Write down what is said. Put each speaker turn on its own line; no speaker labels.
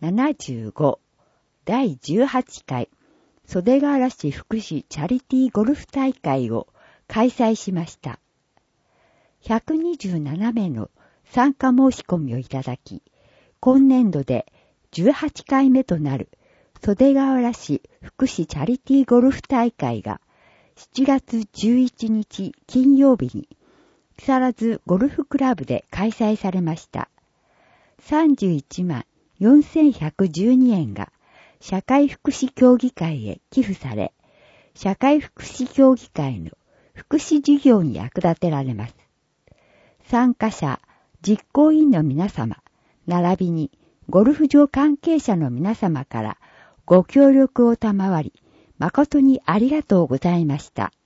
75第18回袖ヶ浦市福祉チャリティーゴルフ大会を開催しました。127名の参加申し込みをいただき、今年度で18回目となる袖ヶ浦市福祉チャリティーゴルフ大会が7月11日金曜日に木更津ゴルフクラブで開催されました。31万4112円が社会福祉協議会へ寄付され、社会福祉協議会の福祉事業に役立てられます。参加者、実行委員の皆様、並びにゴルフ場関係者の皆様からご協力を賜り、誠にありがとうございました。